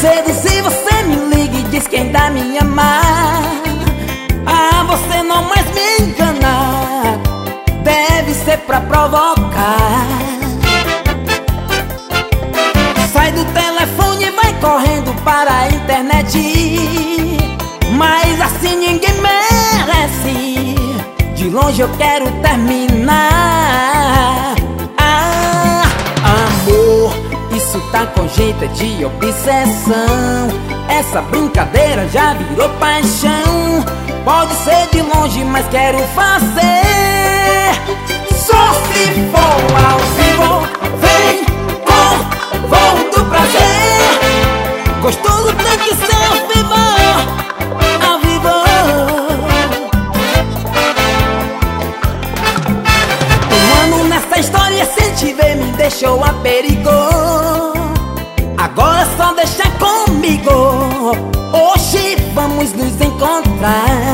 cedo se você me liga e diz que ainda me amar. Ah, você não mais me engana, deve ser pra provocar. Sai do telefone e vai correndo para a internet, mas assim ninguém merece. De longe eu quero terminar. Ah, amor, isso tá com jeito de obsessão. Essa brincadeira já virou paixão. Pode ser de longe, mas quero fazer. Só se for ao vivo, vem com voo do prazer. Gostoso tem que ser ao vivo, ao vivo. Um ano nessa história sem te ver me deixou a perigo. Agora só deixa comigo. Hoje vamos nos encontrar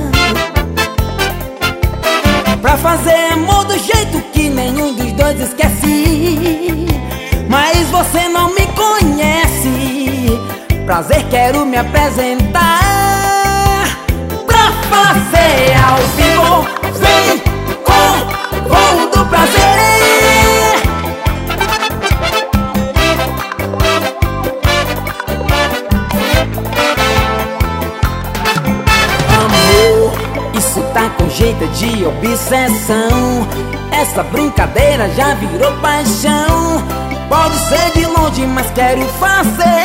pra fazer amor do jeito que nenhum dos dois esquece. Mas você não me conhece. Prazer, quero me apresentar. Pra fazer ao vivo, vem com voo do prazer. Isso tá com jeito de obsessão. Essa brincadeira já virou paixão. Pode ser de longe, mas quero fazer.